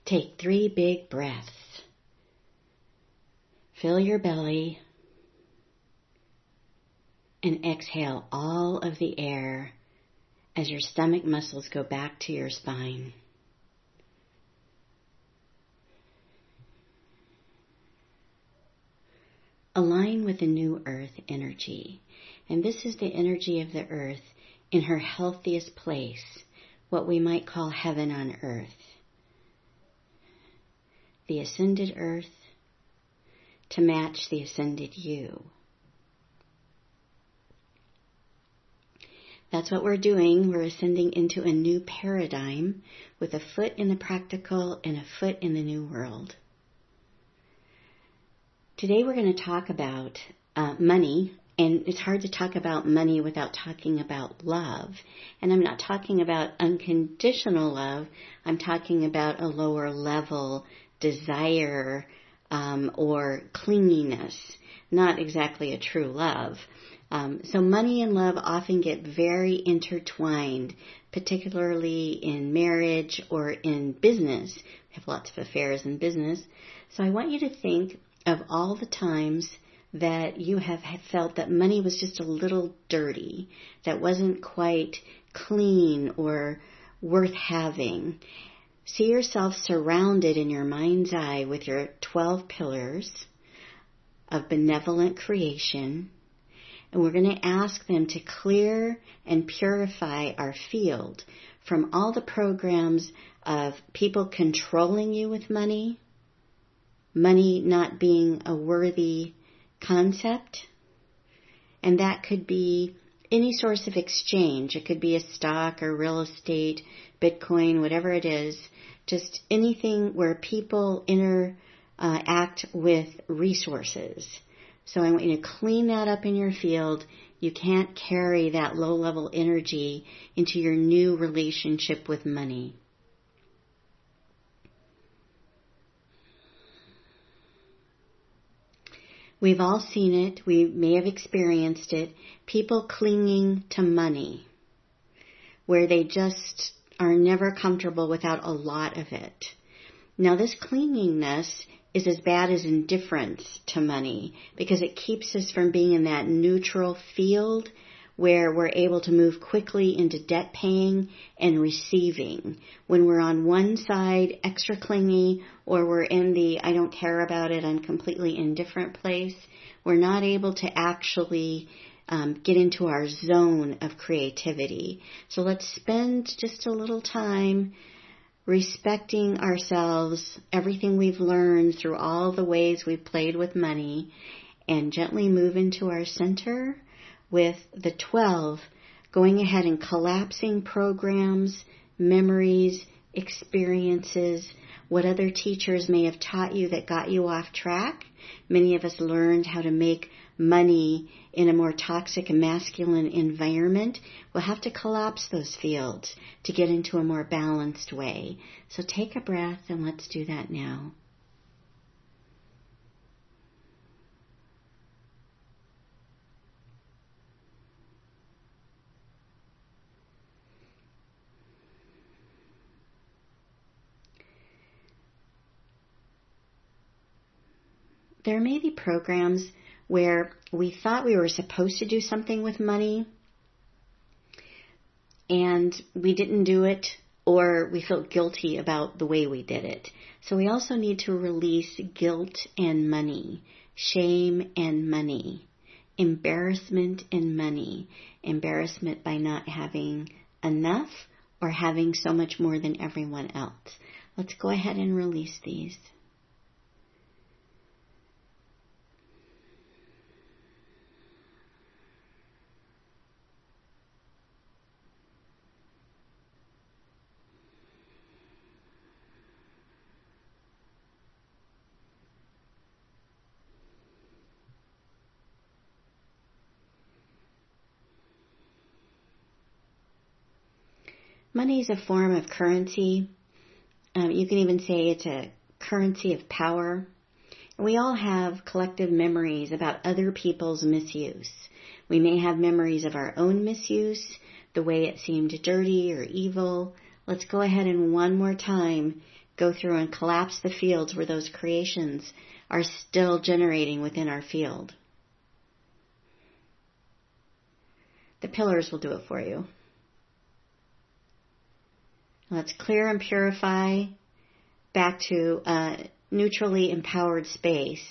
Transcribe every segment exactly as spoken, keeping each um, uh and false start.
Take three big breaths. Fill your belly and exhale all of the air as your stomach muscles go back to your spine. Align with the new earth energy. And this is the energy of the earth in her healthiest place, what we might call heaven on earth. The ascended earth to match the ascended you. That's what we're doing. We're ascending into a new paradigm with a foot in the practical and a foot in the new world. Today we're going to talk about uh, money, and it's hard to talk about money without talking about love. And I'm not talking about unconditional love. I'm talking about a lower level desire um, or clinginess, not exactly a true love. Um, so money and love often get very intertwined, particularly in marriage or in business. We have lots of affairs in business. So I want you to think of all the times that you have felt that money was just a little dirty, that wasn't quite clean or worth having. See yourself surrounded in your mind's eye with your twelve pillars of benevolent creation, and we're going to ask them to clear and purify our field from all the programs of people controlling you with money, money not being a worthy concept, and that could be any source of exchange. It could be a stock or real estate, Bitcoin, whatever it is, just anything where people interact with resources. So I want you to clean that up in your field. You can't carry that low-level energy into your new relationship with money. We've all seen it. We may have experienced it. People clinging to money, where they just are never comfortable without a lot of it. Now, this clinginess is as bad as indifference to money because it keeps us from being in that neutral field where we're able to move quickly into debt paying and receiving. When we're on one side, extra clingy, or we're in the I don't care about it, I'm completely indifferent place, we're not able to actually um, get into our zone of creativity. So let's spend just a little time respecting ourselves, everything we've learned through all the ways we've played with money, and gently move into our center with the twelve, going ahead and collapsing programs, memories, experiences, what other teachers may have taught you that got you off track. Many of us learned how to make money in a more toxic and masculine environment. We'll have to collapse those fields to get into a more balanced way. So take a breath and let's do that now. There may be programs where we thought we were supposed to do something with money and we didn't do it, or we felt guilty about the way we did it. So we also need to release guilt and money, shame and money, embarrassment and money, embarrassment by not having enough or having so much more than everyone else. Let's go ahead and release these. Money is a form of currency. Um, you can even say it's a currency of power. We all have collective memories about other people's misuse. We may have memories of our own misuse, the way it seemed dirty or evil. Let's go ahead and one more time go through and collapse the fields where those creations are still generating within our field. The pillars will do it for you. Let's clear and purify back to a neutrally empowered space.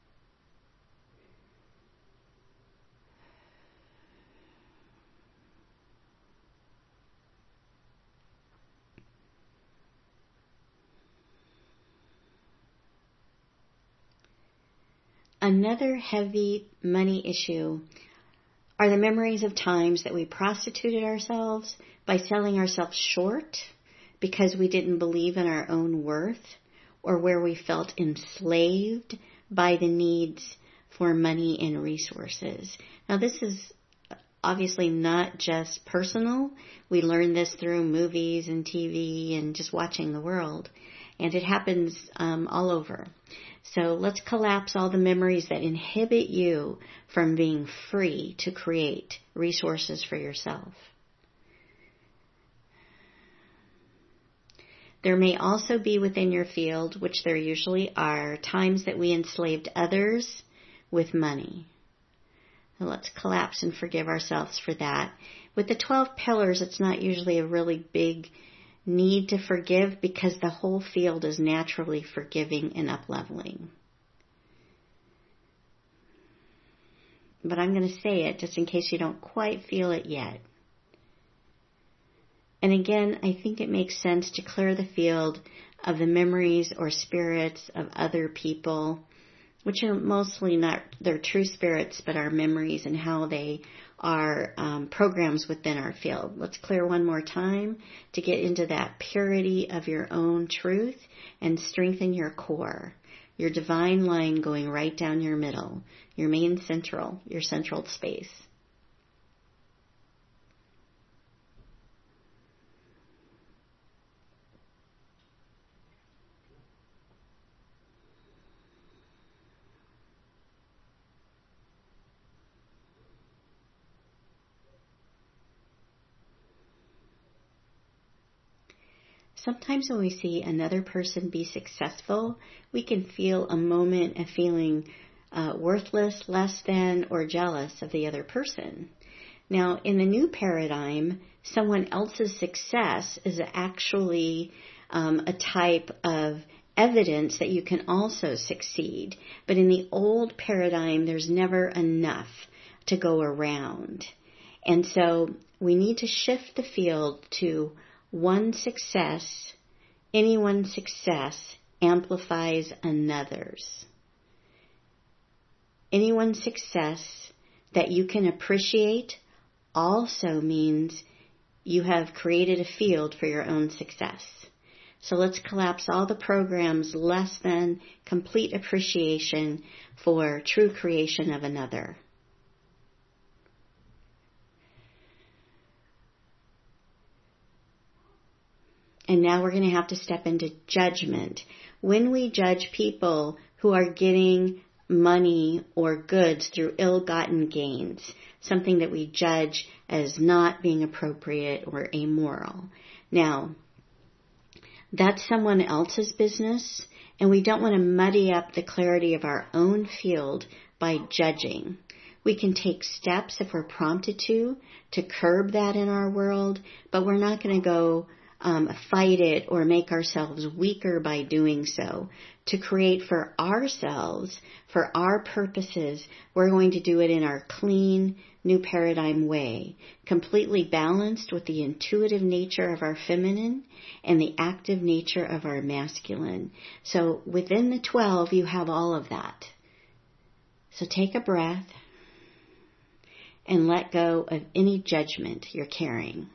Another heavy money issue are the memories of times that we prostituted ourselves by selling ourselves short because we didn't believe in our own worth, or where we felt enslaved by the needs for money and resources. Now, this is obviously not just personal. We learn this through movies and T V and just watching the world. And it happens um, all over. So let's collapse all the memories that inhibit you from being free to create resources for yourself. There may also be within your field, which there usually are, times that we enslaved others with money. So let's collapse and forgive ourselves for that. With the twelve pillars, it's not usually a really big need to forgive because the whole field is naturally forgiving and up-leveling. But I'm going to say it just in case you don't quite feel it yet. And again, I think it makes sense to clear the field of the memories or spirits of other people, which are mostly not their true spirits, but our memories and how they are um, programs within our field. Let's clear one more time to get into that purity of your own truth and strengthen your core, your divine line going right down your middle, your main central, your central space. Sometimes when we see another person be successful, we can feel a moment of feeling uh, worthless, less than, or jealous of the other person. Now, in the new paradigm, someone else's success is actually um, a type of evidence that you can also succeed. But in the old paradigm, there's never enough to go around. And so we need to shift the field to one success, anyone's success amplifies another's. Anyone's success that you can appreciate also means you have created a field for your own success. So let's collapse all the programs less than complete appreciation for true creation of another. And now we're going to have to step into judgment. When we judge people who are getting money or goods through ill-gotten gains, something that we judge as not being appropriate or amoral. Now, that's someone else's business, and we don't want to muddy up the clarity of our own field by judging. We can take steps if we're prompted to, to curb that in our world, but we're not going to go Um, fight it or make ourselves weaker by doing so. To create for ourselves, for our purposes, we're going to do it in our clean, new paradigm way, completely balanced with the intuitive nature of our feminine and the active nature of our masculine. So within the twelve, you have all of that. So take a breath and let go of any judgment you're carrying.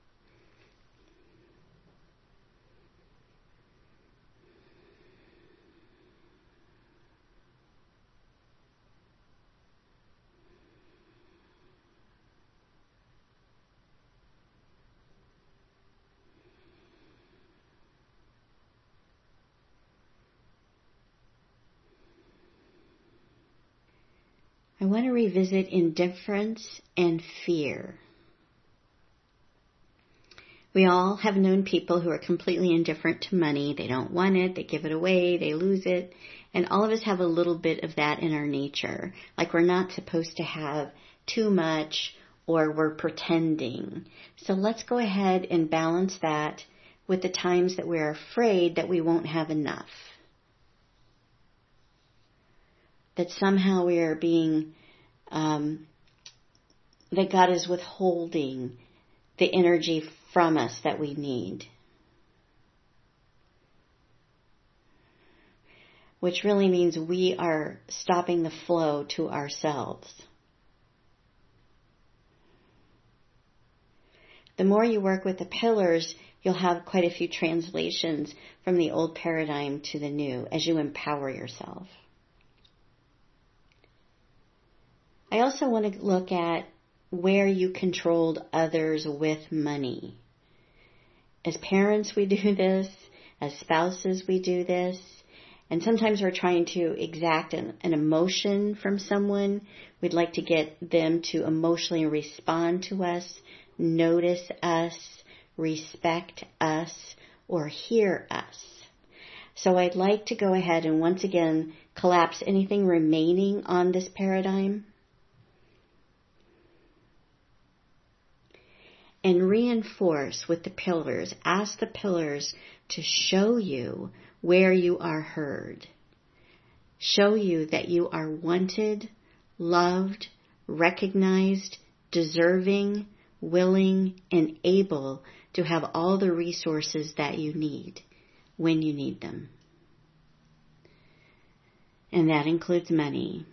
I want to revisit indifference and fear. We all have known people who are completely indifferent to money. They don't want it, they give it away, they lose it. And all of us have a little bit of that in our nature. Like we're not supposed to have too much or we're pretending. So let's go ahead and balance that with the times that we're afraid that we won't have enough. That somehow we are being, um, that God is withholding the energy from us that we need. Which really means we are stopping the flow to ourselves. The more you work with the pillars, you'll have quite a few translations from the old paradigm to the new as you empower yourself. I also want to look at where you controlled others with money. As parents, we do this. As spouses, we do this. And sometimes we're trying to exact an, an emotion from someone. We'd like to get them to emotionally respond to us, notice us, respect us, or hear us. So I'd like to go ahead and once again collapse anything remaining on this paradigm and reinforce with the pillars. Ask the pillars to show you where you are heard. Show you that you are wanted, loved, recognized, deserving, willing, and able to have all the resources that you need when you need them. And that includes money.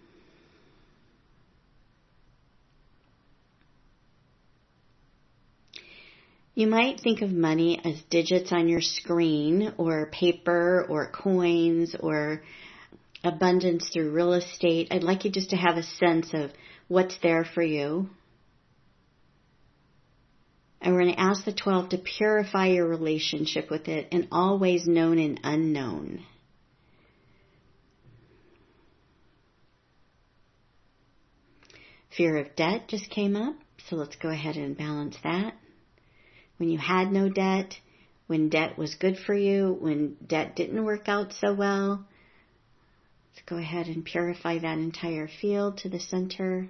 You might think of money as digits on your screen, or paper, or coins, or abundance through real estate. I'd like you just to have a sense of what's there for you. And we're going to ask the twelve to purify your relationship with it in all ways known and unknown. Fear of debt just came up, so let's go ahead and balance that. When you had no debt, when debt was good for you, when debt didn't work out so well, let's go ahead and purify that entire field to the center.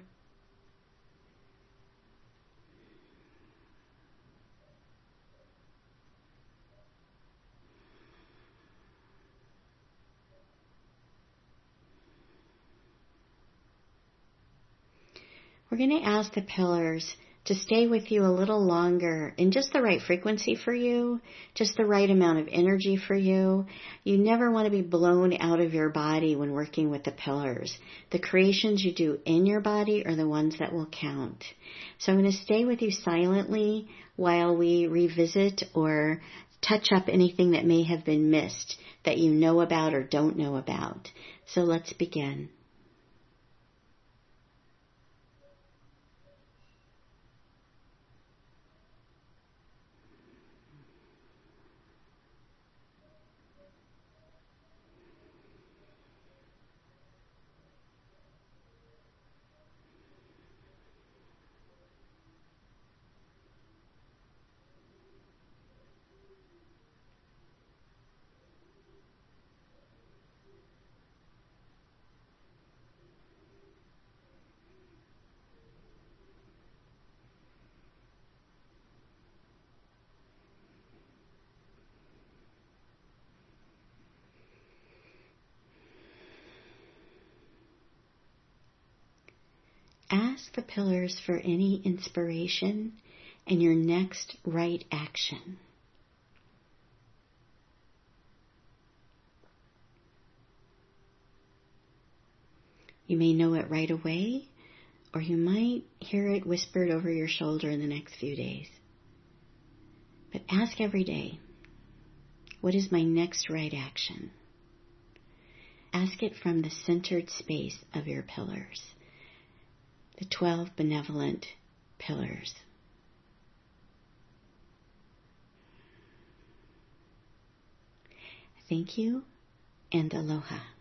We're going to ask the pillars to stay with you a little longer in just the right frequency for you, just the right amount of energy for you. You never want to be blown out of your body when working with the pillars. The creations you do in your body are the ones that will count. So I'm going to stay with you silently while we revisit or touch up anything that may have been missed that you know about or don't know about. So let's begin. Ask the pillars for any inspiration in your next right action. You may know it right away, or you might hear it whispered over your shoulder in the next few days. But ask every day, what is my next right action? Ask it from the centered space of your pillars. The twelve benevolent pillars. Thank you and aloha.